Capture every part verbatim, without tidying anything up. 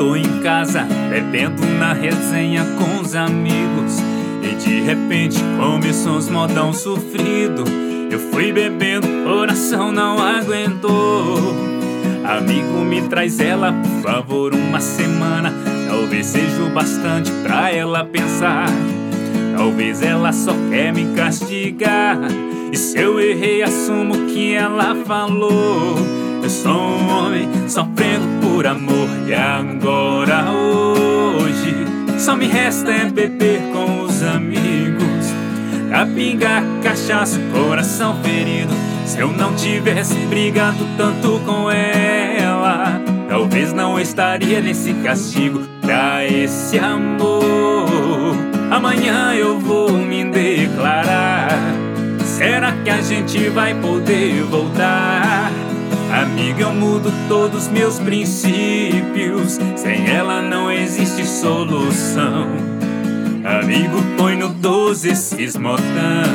Tô em casa, bebendo na resenha com os amigos, e de repente começou os modão sofrido. Eu fui bebendo, coração não aguentou. Amigo, me traz ela, por favor, uma semana. Talvez seja o bastante pra ela pensar. Talvez ela só quer me castigar. E se eu errei, assumo que ela falou. Eu sou um homem sofrendo por amor. E agora hoje só me resta é beber com os amigos, capingar, cachaça, coração ferido. Se eu não tivesse brigado tanto com ela, talvez não estaria nesse castigo pra esse amor. Amanhã eu vou me declarar. Será que a gente vai poder voltar? Amiga, eu mudo todos meus princípios. Sem ela não existe solução. Amigo, põe no doze esses modão.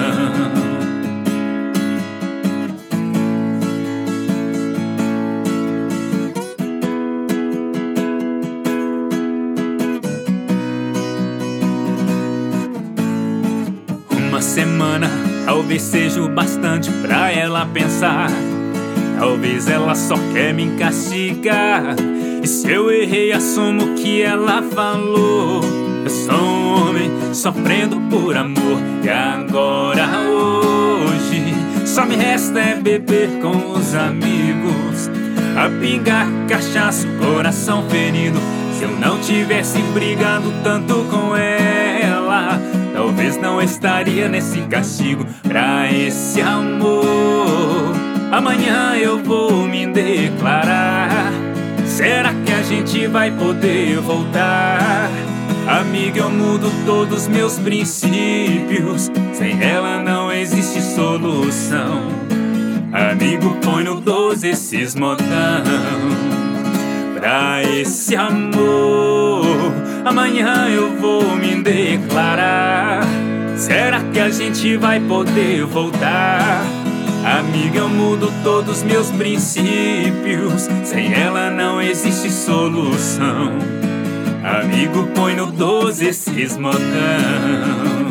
Uma semana talvez seja o bastante pra ela pensar. Talvez ela só quer me castigar. E se eu errei, assumo que ela falou. Eu sou um homem sofrendo por amor. E agora hoje só me resta é beber com os amigos, a pingar, cachaça, coração ferido. Se eu não tivesse brigado tanto com ela, talvez não estaria nesse castigo pra esse amor. Amanhã eu vou me declarar. Será que a gente vai poder voltar? Amiga, eu mudo todos meus princípios. Sem ela não existe solução. Amigo, põe no doze esses modão pra esse amor. Amanhã eu vou me declarar. Será que a gente vai poder voltar? Amiga, eu mudo todos meus princípios. Sem ela não existe solução. Amigo, põe no doze esses modão.